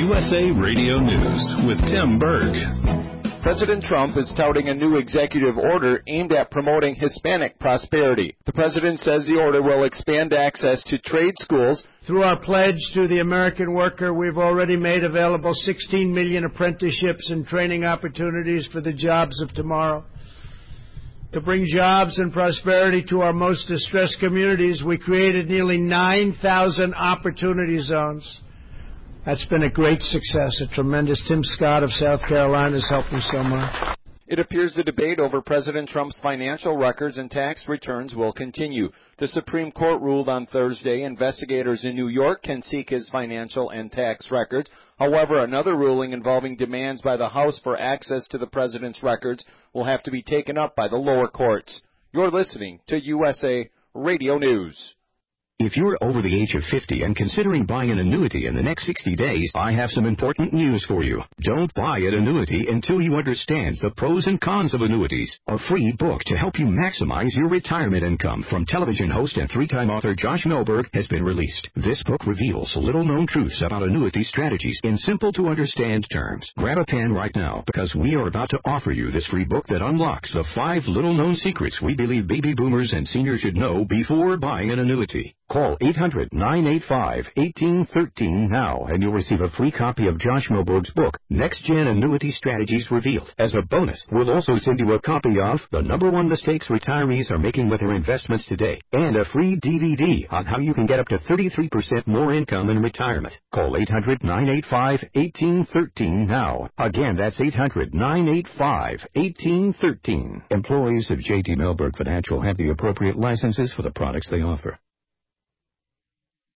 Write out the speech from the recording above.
USA Radio News with Tim Berg. President Trump is touting a new executive order aimed at promoting Hispanic prosperity. The president says the order will expand access to trade schools. Through our pledge to the American worker, we've already made available 16 million apprenticeships and training opportunities for the jobs of tomorrow. To bring jobs and prosperity to our most distressed communities, we created nearly 9,000 opportunity zones. That's been a great success, a tremendous. Tim Scott of South Carolina has helped me so much. It appears the debate over President Trump's financial records and tax returns will continue. The Supreme Court ruled on Thursday investigators in New York can seek his financial and tax records. However, another ruling involving demands by the House for access to the president's records will have to be taken up by the lower courts. You're listening to USA Radio News. If you're over the age of 50 and considering buying an annuity in the next 60 days, I have some important news for you. Don't buy an annuity until you understand the pros and cons of annuities. A free book to help you maximize your retirement income from television host and three-time author Josh Milberg has been released. This book reveals little-known truths about annuity strategies in simple-to-understand terms. Grab a pen right now because we are about to offer you this free book that unlocks the 5 little-known secrets we believe baby boomers and seniors should know before buying an annuity. Call 800-985-1813 now, and you'll receive a free copy of Josh Milberg's book, Next Gen Annuity Strategies Revealed. As a bonus, we'll also send you a copy of The #1 Mistakes Retirees Are Making with Their Investments Today, and a free DVD on how you can get up to 33% more income in retirement. Call 800-985-1813 now. Again, that's 800-985-1813. Employees of J.D. Milberg Financial have the appropriate licenses for the products they offer.